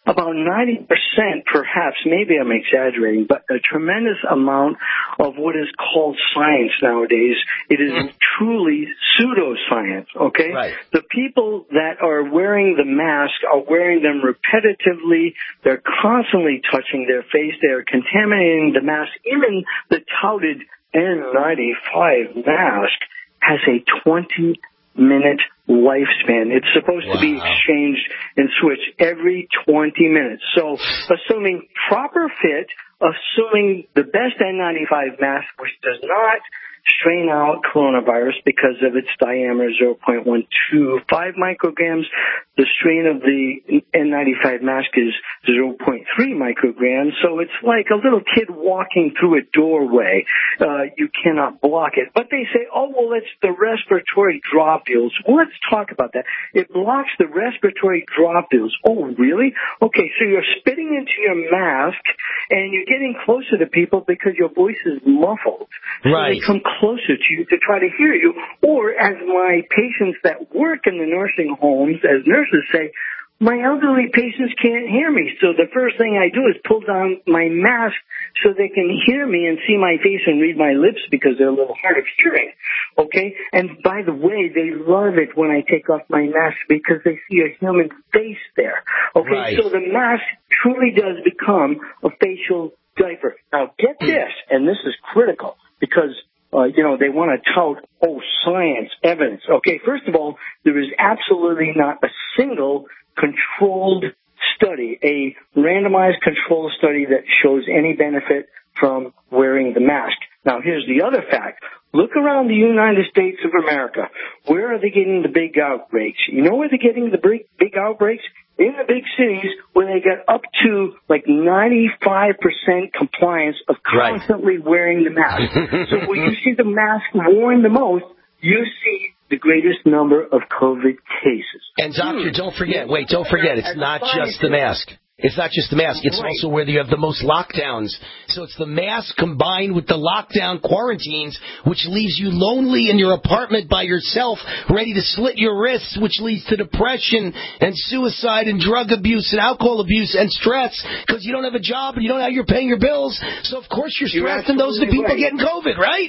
about ninety percent, perhaps, maybe I'm exaggerating, but a tremendous amount of what is called science nowadays. It is mm. truly pseudoscience, okay? Right. The people that are wearing the mask are wearing them repetitively. They're constantly touching their face. They're contaminating the mask. Even the touted N ninety-five mask has a twenty-minute lifespan. It's supposed wow. to be exchanged and switched every twenty minutes. So assuming proper fit, assuming the best N ninety-five mask, which does not strain out coronavirus because of its diameter zero point one two five micrograms, the strain of the N ninety-five mask is zero point three micrograms, so it's like a little kid walking through a doorway. Uh, you cannot block it. But they say, oh, well, it's the respiratory dropules. Well, let's talk about that. It blocks the respiratory dropules. Oh, really? Okay, so you're spitting into your mask, and you're getting closer to people because your voice is muffled. So right. they come closer to you to try to hear you. Or as my patients that work in the nursing homes, as nurses say, my elderly patients can't hear me. So the first thing I do is pull down my mask so they can hear me and see my face and read my lips because they're a little hard of hearing. Okay? And by the way, they love it when I take off my mask because they see a human face there. Okay? Right. So the mask truly does become a facial diaper. Now get this, and this is critical because Uh, you know, they want to tout, oh, science, evidence. Okay, first of all, there is absolutely not a single controlled study, a randomized controlled study that shows any benefit from wearing the mask. Now, here's the other fact. Look around the United States of America. Where are they getting the big outbreaks? You know where they're getting the big, big outbreaks? In the big cities where they get up to like ninety-five percent compliance of constantly right. wearing the mask. So when you see the mask worn the most, you see the greatest number of COVID cases. And doctor, don't forget, wait, don't forget, it's not just the mask. It's not just the mask. It's right. also where you have the most lockdowns. So it's the mask combined with the lockdown quarantines, which leaves you lonely in your apartment by yourself, ready to slit your wrists, which leads to depression and suicide and drug abuse and alcohol abuse and stress because you don't have a job and you don't know how you're paying your bills. So, of course, you're stressed, and those are the people right. getting COVID, right?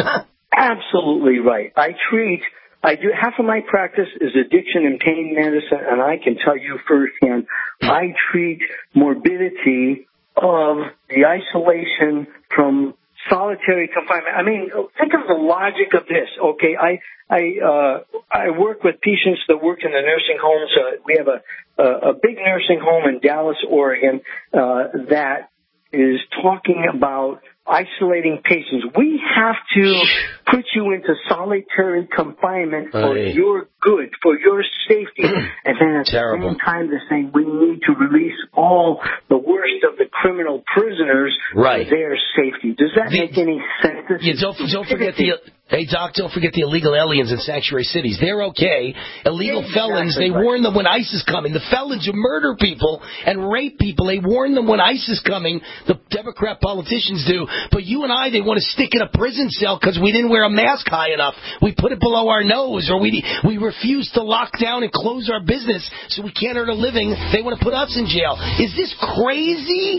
Absolutely right. I treat... I do half of my practice is addiction and pain medicine, and I can tell you firsthand, I treat morbidity of the isolation from solitary confinement. I mean, think of the logic of this. Okay, I I uh, I work with patients that work in the nursing homes. Uh, we have a, a a big nursing home in Dallas, Oregon, uh, that is talking about isolating patients. We have to put you into solitary confinement for Aye. your good, for your safety. And then at Terrible. the same time, they're saying we need to release all the worst of the criminal prisoners right. for their safety. Does that the, make any sense? Yeah, don't, don't forget the... Hey, Doc, don't forget the illegal aliens in sanctuary cities. They're okay. Illegal exactly felons, they right. warn them when ICE is coming. The felons who murder people and rape people, they warn them when ICE is coming. The Democrat politicians do. But you and I, they want to stick in a prison cell because we didn't wear a mask high enough. We put it below our nose, or we we refuse to lock down and close our business so we can't earn a living. They want to put us in jail. Is this crazy?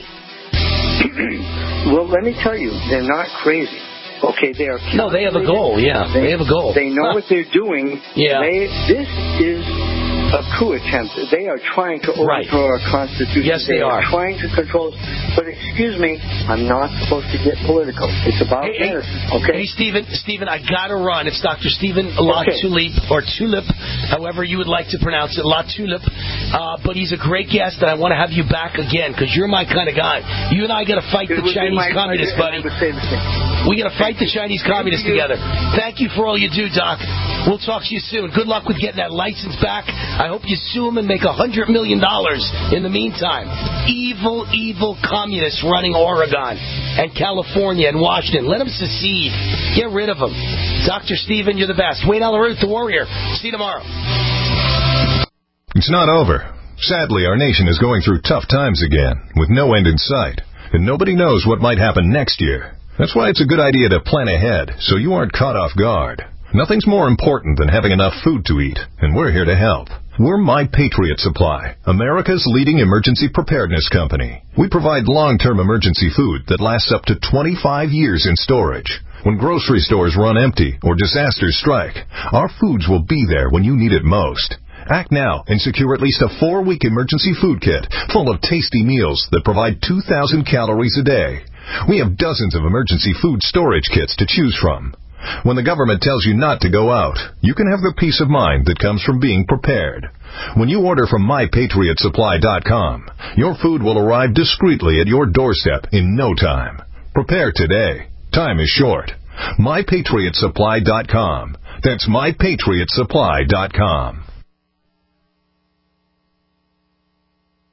Well, let me tell you, they're not crazy. Okay, they are. No, they have a goal. Yeah, they, they have a goal. They know huh. what they're doing. Yeah. They, this is a coup attempt. They are trying to overthrow right. our Constitution. Yes, they, they are. are trying to control us. But excuse me, I'm not supposed to get political. It's about hey, medicine. Hey, okay. Hey, Stephen. Stephen, I gotta run. It's Doctor Stephen Latulip okay. or Tulip, however you would like to pronounce it, Latulip. Uh, but he's a great guest, and I want to have you back again because you're my kind of guy. You and I got to fight it the Chinese communists, buddy. We got to fight the Chinese communists together. Thank you for all you do, Doc. We'll talk to you soon. Good luck with getting that license back. I hope you sue them and make a hundred million dollars in the meantime. Evil, evil communists running Oregon and California and Washington. Let them secede. Get rid of them. Doctor Stephen, you're the best. Wayne Alaruth, the Warrior. See you tomorrow. It's not over. Sadly, our nation is going through tough times again, with no end in sight, and nobody knows what might happen next year. That's why it's a good idea to plan ahead so you aren't caught off guard. Nothing's more important than having enough food to eat, and we're here to help. We're My Patriot Supply, America's leading emergency preparedness company. We provide long-term emergency food that lasts up to twenty-five years in storage. When grocery stores run empty or disasters strike, our foods will be there when you need it most. Act now and secure at least a four-week emergency food kit full of tasty meals that provide two thousand calories a day. We have dozens of emergency food storage kits to choose from. When the government tells you not to go out, you can have the peace of mind that comes from being prepared. When you order from my patriot supply dot com, your food will arrive discreetly at your doorstep in no time. Prepare today. Time is short. my patriot supply dot com. That's my patriot supply dot com.